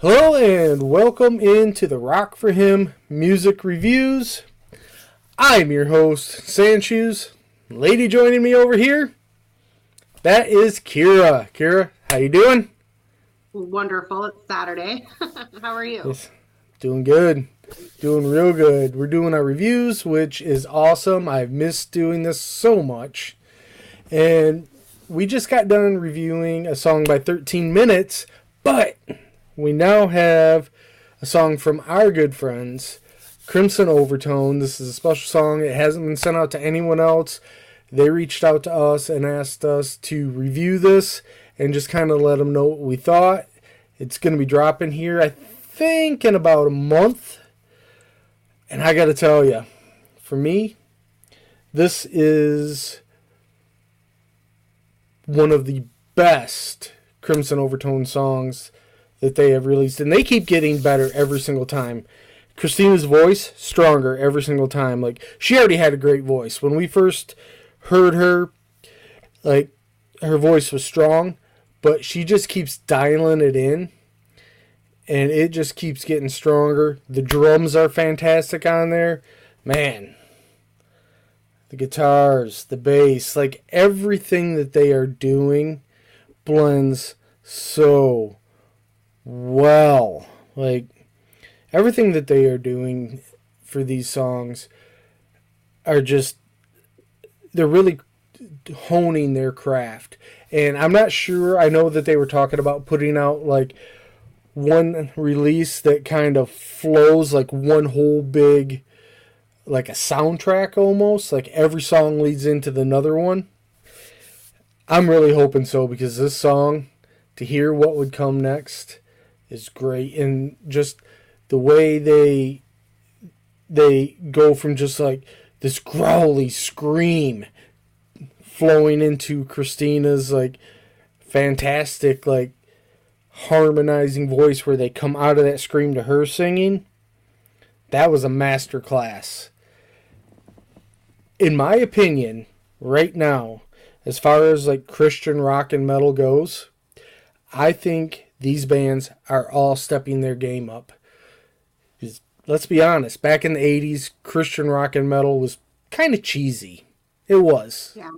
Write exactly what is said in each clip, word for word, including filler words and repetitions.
Hello and welcome into the Rock for Him Music Reviews. I'm your host, Sandshoes. Lady joining me over here, that is Kira. Kira, how you doing? Wonderful. It's Saturday. How are you? Yes, doing good. Doing real good. We're doing our reviews, which is awesome. I've missed doing this so much. And we just got done reviewing a song by thirteen minutes, but we now have a song from our good friends, Crimson Overtone. This is a special song. It hasn't been sent out to anyone else. They reached out to us and asked us to review this and just kind of let them know what we thought. It's going to be dropping here, I think, in about a month. And I got to tell you, for me, this is one of the best Crimson Overtone songs that they have released. And they keep getting better every single time. Christina's voice, stronger every single time. Like, she already had a great voice. When we first heard her, like, her voice was strong, but she just keeps dialing it in. And it just keeps getting stronger. The drums are fantastic on there. Man. The guitars, the bass, like everything that they are doing blends so well. Like everything that they are doing for these songs are just, they're really honing their craft. And I'm not sure, I know that they were talking about putting out like one release that kind of flows like one whole big, like a soundtrack almost, like every song leads into the another one. I'm really hoping so, because this song, to hear what would come next, is great. And just the way they they go from just like this growly scream flowing into Christina's like fantastic like harmonizing voice, where they come out of that scream to her singing. That was a masterclass. In my opinion, right now, as far as like Christian rock and metal goes, I think these bands are all stepping their game up. Because let's be honest, back in the eighties, Christian rock and metal was kind of cheesy. It was. Yeah.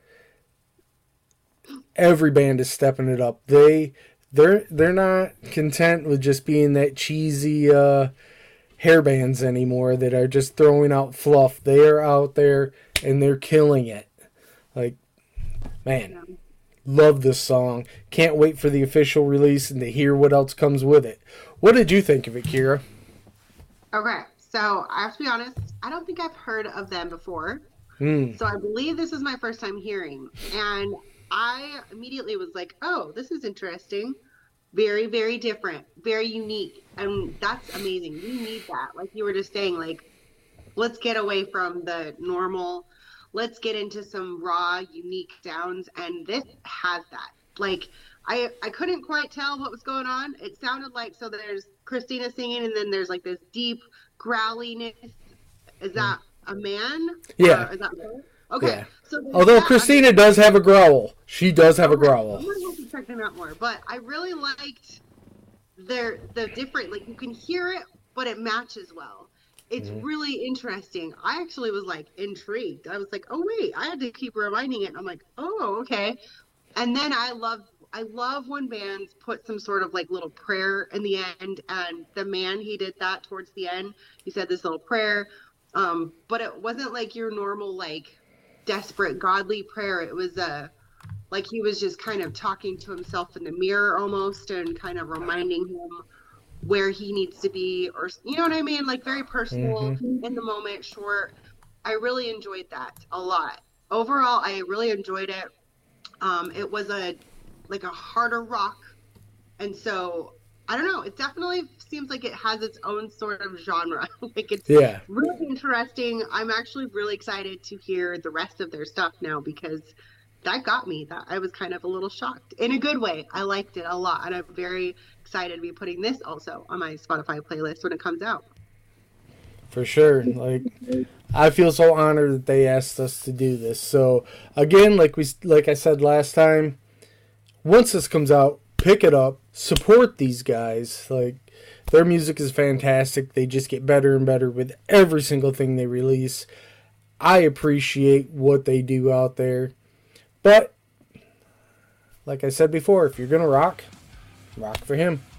Every band is stepping it up. They They're they're not content with just being that cheesy uh, hair bands anymore that are just throwing out fluff. They are out there and they're killing it. Like, man, Yeah. love this song. Can't wait for the official release and to hear what else comes with it. What did you think of it, Kira? Okay. So I have to be honest, I don't think I've heard of them before. Mm. So I believe this is my first time hearing. And I immediately was like, oh, this is interesting. Very, very different. Very unique. And that's amazing. We need that. Like you were just saying, like, let's get away from the normal. Let's get into some raw, unique sounds. And this has that. Like, I I couldn't quite tell what was going on. It sounded like, so there's Christina singing, and then there's like this deep growliness. Is that a man? Yeah. Or is that okay. Yeah. So there's Although that. Christina does have a growl. She does have a Okay, growl. I'm gonna have to check them out more. But I really liked their the different, like you can hear it, but it matches well. It's Mhm. really interesting. I actually was like intrigued. I was like, oh wait, I had to keep reminding it. And I'm like, oh, okay. And then I love I love when bands put some sort of like little prayer in the end. And the man, he did that towards the end. He said this little prayer. Um, but it wasn't like your normal, like desperate godly prayer. It was a like he was just kind of talking to himself in the mirror almost, and kind of reminding him where he needs to be, or you know what I mean, like very personal Mhm. in the moment, short. I really enjoyed that a lot. Overall, I really enjoyed it. Um, it was a like a harder rock, and so I don't know. It definitely seems like it has its own sort of genre. Like it's Yeah. really interesting. I'm actually really excited to hear the rest of their stuff now, because that got me. That I was kind of a little shocked in a good way. I liked it a lot, and I'm very excited to be putting this also on my Spotify playlist when it comes out. For sure. Like, I feel so honored that they asked us to do this. So again, like we like I said last time, once this comes out, pick it up, support these guys. Like, their music is fantastic. They just get better and better with every single thing they release. I appreciate what they do out there. But, like I said before, if you're going to rock, rock for him.